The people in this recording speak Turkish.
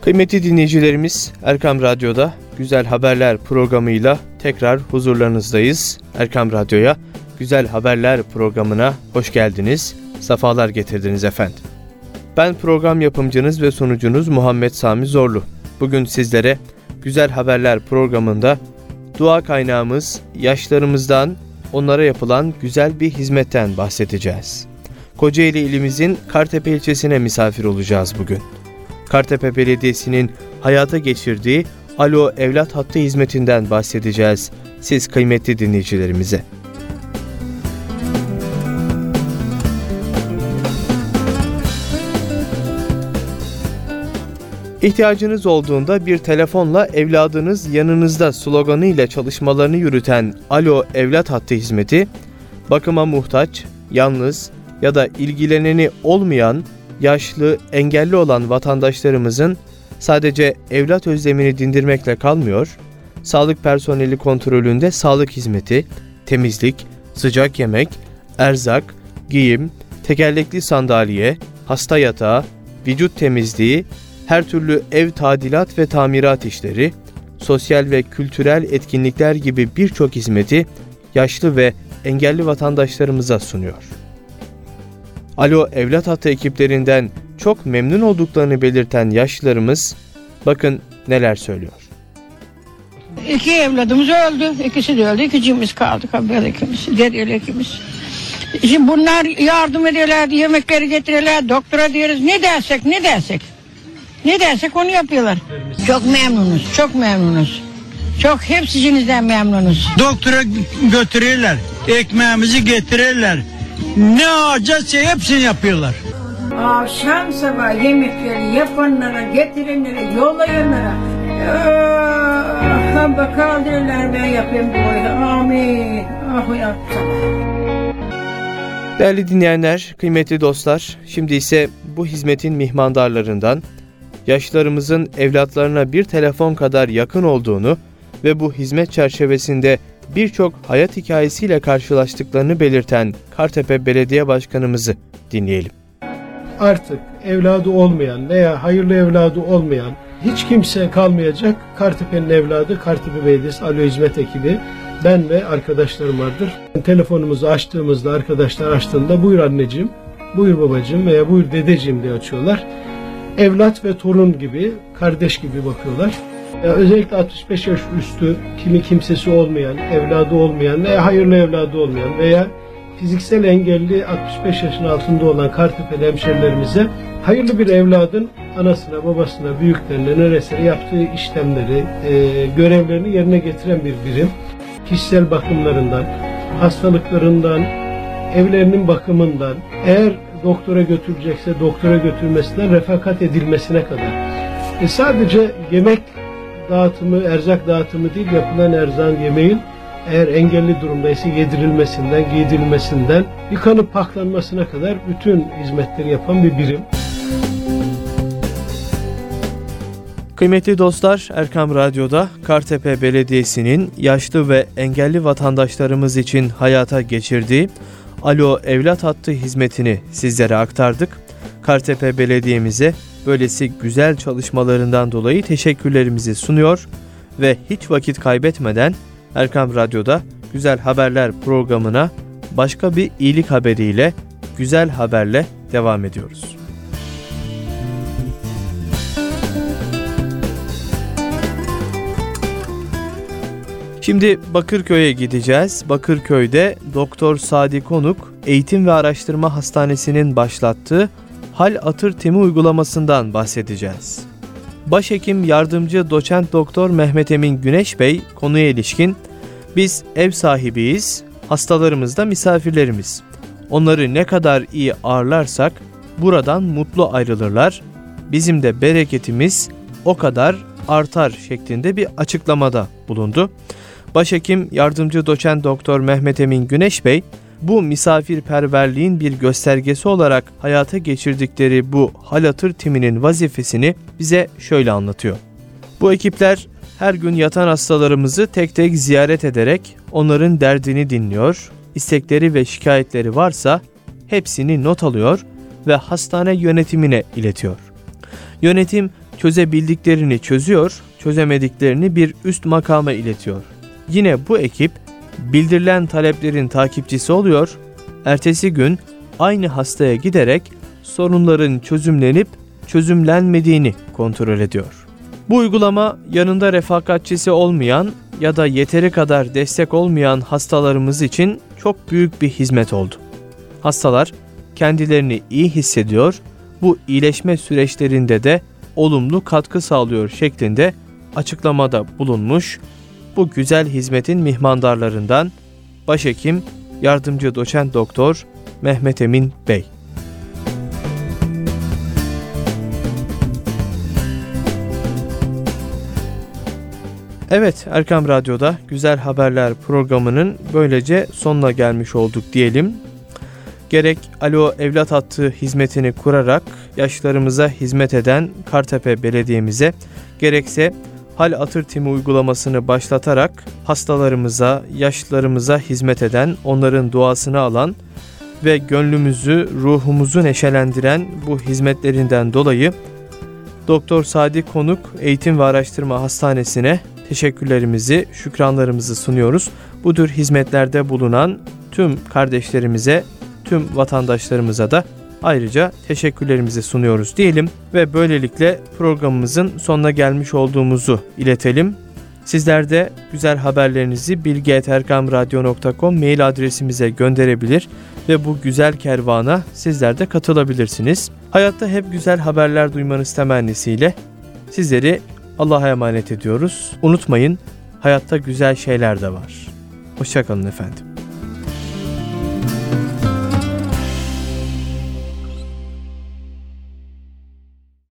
Kıymetli dinleyicilerimiz, Erkam Radyo'da Güzel Haberler programıyla tekrar huzurlarınızdayız. Erkam Radyo'ya Güzel Haberler programına hoş geldiniz, sefalar getirdiniz efendim. Ben program yapımcınız ve sunucunuz Muhammed Sami Zorlu. Bugün sizlere Güzel Haberler programında dua kaynağımız yaşlarımızdan, onlara yapılan güzel bir hizmetten bahsedeceğiz. Kocaeli ilimizin Kartepe ilçesine misafir olacağız bugün. Kartepe Belediyesi'nin hayata geçirdiği Alo Evlat Hattı hizmetinden bahsedeceğiz siz kıymetli dinleyicilerimize. İhtiyacınız olduğunda bir telefonla evladınız yanınızda sloganıyla çalışmalarını yürüten Alo Evlat Hattı hizmeti, bakıma muhtaç, yalnız ya da ilgileneni olmayan, yaşlı, engelli olan vatandaşlarımızın sadece evlat özlemini dindirmekle kalmıyor, sağlık personeli kontrolünde sağlık hizmeti, temizlik, sıcak yemek, erzak, giyim, tekerlekli sandalye, hasta yatağı, vücut temizliği, her türlü ev tadilat ve tamirat işleri, sosyal ve kültürel etkinlikler gibi birçok hizmeti yaşlı ve engelli vatandaşlarımıza sunuyor. Alo Evlat Hattı ekiplerinden çok memnun olduklarını belirten yaşlılarımız bakın neler söylüyor. 2 evladımız öldü. İkisi de öldü. İkicimiz kaldık. Böyle ikimiz. Geriye ikimiz. Şimdi bunlar yardım ediyorlar. Yemekleri getiriyorlar. Doktora diyoruz. Ne dersek onu yapıyorlar. Çok memnunuz. Çok memnunuz. Çok hepsinizden memnunuz. Doktora götürüyorlar. Ekmeğimizi getirirler. Ne acayse hepsini yapıyorlar. Akşam sabah yemekleri yapanlara, getirenlere, yollayanlara kaldırırlar, ben yapayım böyle. Amin. Değerli dinleyenler, kıymetli dostlar, şimdi ise bu hizmetin mihmandarlarından, yaşlarımızın evlatlarına bir telefon kadar yakın olduğunu ve bu hizmet çerçevesinde birçok hayat hikayesiyle karşılaştıklarını belirten Kartepe Belediye Başkanımızı dinleyelim. Artık evladı olmayan veya hayırlı evladı olmayan hiç kimse kalmayacak. Kartepe'nin evladı, Kartepe Belediyesi Alo Hizmet ekibi, ben ve arkadaşlarım vardır. Telefonumuzu açtığımızda, arkadaşlar açtığında buyur anneciğim, buyur babacığım veya buyur dedeciğim diye açıyorlar. Evlat ve torun gibi, kardeş gibi bakıyorlar. Özellikle 65 yaş üstü, kimsesi olmayan, evladı olmayan veya hayırlı evladı olmayan veya fiziksel engelli 65 yaşın altında olan Kartepe'li hemşerilerimize hayırlı bir evladın anasına, babasına, büyüklerine, neresine yaptığı işlemleri, görevlerini yerine getiren bir birim. Kişisel bakımlarından, hastalıklarından, evlerinin bakımından, eğer doktora götürecekse doktora götürmesinden refakat edilmesine kadar. Sadece yemek dağıtımı, erzak dağıtımı değil, yapılan erzağın, yemeğin eğer engelli durumdaysa yedirilmesinden, giydirilmesinden, yıkanıp paklanmasına kadar bütün hizmetleri yapan bir birim. Kıymetli dostlar, Erkam Radyo'da Kartepe Belediyesi'nin yaşlı ve engelli vatandaşlarımız için hayata geçirdiği Alo Evlat Hattı hizmetini sizlere aktardık. Kartepe Belediye'mize böylesi güzel çalışmalarından dolayı teşekkürlerimizi sunuyor ve hiç vakit kaybetmeden Erkam Radyo'da Güzel Haberler programına başka bir iyilik haberiyle, güzel haberle devam ediyoruz. Şimdi Bakırköy'e gideceğiz. Bakırköy'de Doktor Sadi Konuk Eğitim ve Araştırma Hastanesi'nin başlattığı Hal Atır Timi uygulamasından bahsedeceğiz. Başhekim Yardımcı Doçent Doktor Mehmet Emin Güneş Bey konuya ilişkin biz ev sahibiyiz, hastalarımız da misafirlerimiz. Onları ne kadar iyi ağırlarsak buradan mutlu ayrılırlar. Bizim de bereketimiz o kadar artar şeklinde bir açıklamada bulundu. Başhekim Yardımcı Doçent Doktor Mehmet Emin Güneş Bey, bu misafirperverliğin bir göstergesi olarak hayata geçirdikleri bu hal hatır timinin vazifesini bize şöyle anlatıyor. Bu ekipler her gün yatan hastalarımızı tek tek ziyaret ederek onların derdini dinliyor, istekleri ve şikayetleri varsa hepsini not alıyor ve hastane yönetimine iletiyor. Yönetim çözebildiklerini çözüyor, çözemediklerini bir üst makama iletiyor. Yine bu ekip bildirilen taleplerin takipçisi oluyor, ertesi gün aynı hastaya giderek sorunların çözümlenip çözümlenmediğini kontrol ediyor. Bu uygulama yanında refakatçisi olmayan ya da yeteri kadar destek olmayan hastalarımız için çok büyük bir hizmet oldu. Hastalar kendilerini iyi hissediyor, bu iyileşme süreçlerinde de olumlu katkı sağlıyor şeklinde açıklamada bulunmuş. Bu güzel hizmetin mihmandarlarından Başhekim Yardımcı Doçent Doktor Mehmet Emin Bey. Evet, Erkam Radyo'da Güzel Haberler programının böylece sonuna gelmiş olduk diyelim. Gerek Alo Evlat Hattı hizmetini kurarak yaşlarımıza hizmet eden Kartepe Belediye'mize, gerekse Hal Atır Timi uygulamasını başlatarak hastalarımıza, yaşlılarımıza hizmet eden, onların duasını alan ve gönlümüzü, ruhumuzu neşelendiren bu hizmetlerinden dolayı Doktor Sadi Konuk Eğitim ve Araştırma Hastanesi'ne teşekkürlerimizi, şükranlarımızı sunuyoruz. Bu tür hizmetlerde bulunan tüm kardeşlerimize, tüm vatandaşlarımıza da ayrıca teşekkürlerimizi sunuyoruz diyelim ve böylelikle programımızın sonuna gelmiş olduğumuzu iletelim. Sizler de güzel haberlerinizi bilgi@erkamradyo.com mail adresimize gönderebilir ve bu güzel kervana sizler de katılabilirsiniz. Hayatta hep güzel haberler duymanız temennisiyle sizleri Allah'a emanet ediyoruz. Unutmayın, hayatta güzel şeyler de var. Hoşça kalın efendim.